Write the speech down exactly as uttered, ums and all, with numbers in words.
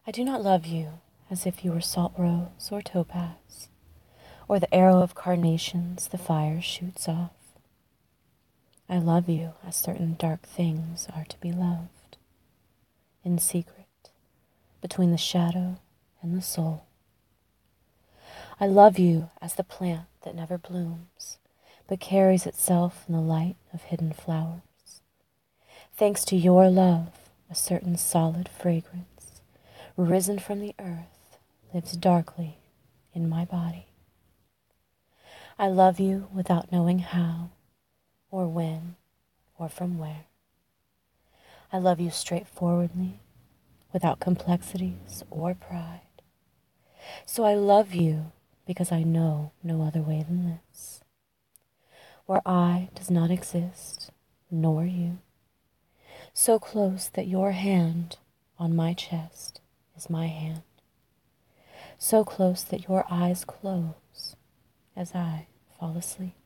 I do not love you as if you were salt rose or topaz, or the arrow of carnations the fire shoots off. I love you as certain dark things are to be loved, in secret, between the shadow and the soul. I love you as the plant that never blooms, but carries itself in the light of hidden flowers. Thanks to your love, a certain solid fragrance, risen from the earth, lives darkly in my body. I love you without knowing how, or when, or from where. I love you straightforwardly, without complexities or pride. So I love you because I know no other way than this, where I does not exist, nor you, so close that your hand on my chest is my hand, so close that your eyes close as I fall asleep.